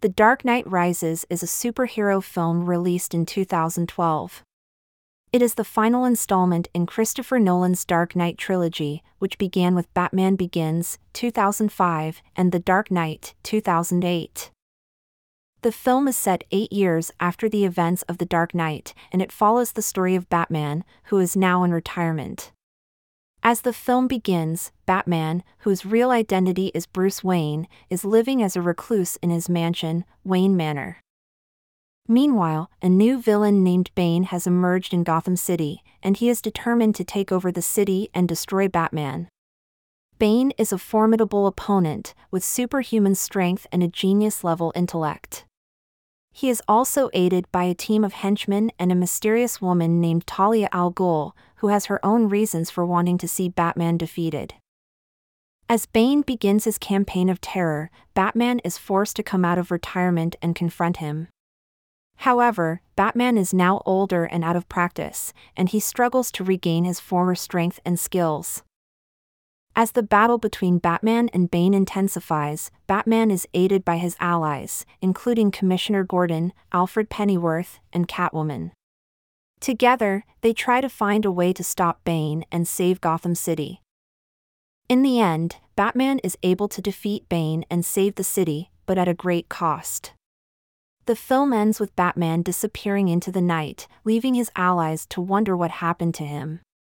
The Dark Knight Rises is a superhero film released in 2012. It is the final installment in Christopher Nolan's Dark Knight trilogy, which began with Batman Begins, 2005, and The Dark Knight, 2008. The film is set 8 years after the events of The Dark Knight, and it follows the story of Batman, who is now in retirement. As the film begins, Batman, whose real identity is Bruce Wayne, is living as a recluse in his mansion, Wayne Manor. Meanwhile, a new villain named Bane has emerged in Gotham City, and he is determined to take over the city and destroy Batman. Bane is a formidable opponent, with superhuman strength and a genius-level intellect. He is also aided by a team of henchmen and a mysterious woman named Talia al Ghul, who has her own reasons for wanting to see Batman defeated. As Bane begins his campaign of terror, Batman is forced to come out of retirement and confront him. However, Batman is now older and out of practice, and he struggles to regain his former strength and skills. As the battle between Batman and Bane intensifies, Batman is aided by his allies, including Commissioner Gordon, Alfred Pennyworth, and Catwoman. Together, they try to find a way to stop Bane and save Gotham City. In the end, Batman is able to defeat Bane and save the city, but at a great cost. The film ends with Batman disappearing into the night, leaving his allies to wonder what happened to him.